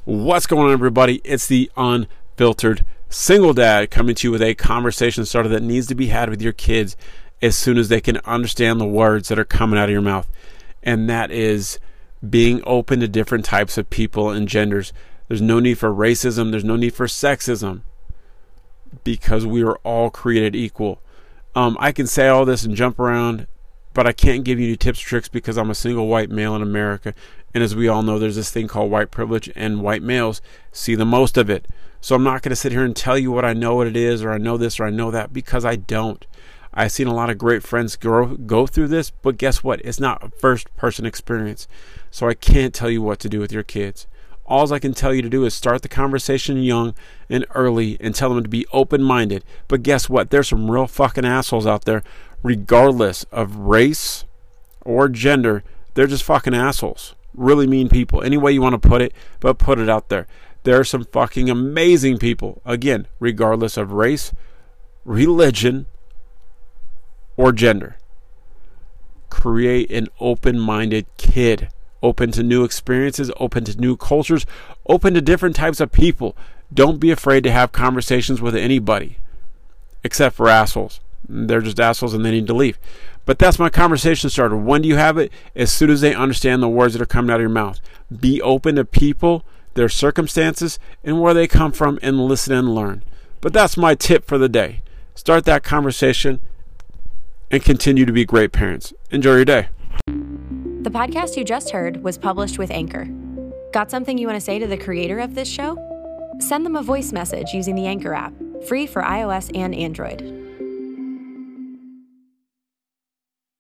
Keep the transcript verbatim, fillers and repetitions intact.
What's going on, everybody? It's the Unfiltered Single Dad coming to you with a conversation starter that needs to be had with your kids as soon as they can understand the words that are coming out of your mouth. And that is being open to different types of people and genders. There's no need for racism. There's no need for sexism because we are all created equal. Um, I can say all this and jump around, but I can't give you any tips or tricks because I'm a single white male in America. And as we all know, there's this thing called white privilege, and white males see the most of it. So I'm not going to sit here and tell you what I know what it is, or I know this, or I know that, because I don't. I've seen a lot of great friends go, go through this, but guess what? It's not a first-person experience. So I can't tell you what to do with your kids. All I can tell you to do is start the conversation young and early and tell them to be open-minded. But guess what? There's some real fucking assholes out there, regardless of race or gender. They're just fucking assholes. Really mean people. Any way you want to put it, but put it out there. There are some fucking amazing people. Again, regardless of race, religion, or gender. Create an open-minded kid. Open to new experiences, open to new cultures, open to different types of people. Don't be afraid to have conversations with anybody, except for assholes. They're just assholes and they need to leave. But that's my conversation starter. When do you have it? As soon as they understand the words that are coming out of your mouth. Be open to people, their circumstances, and where they come from, and listen and learn. But that's my tip for the day. Start that conversation and continue to be great parents. Enjoy your day. The podcast you just heard was published with Anchor. Got something you want to say to the creator of this show? Send them a voice message using the Anchor app, free for iOS and Android.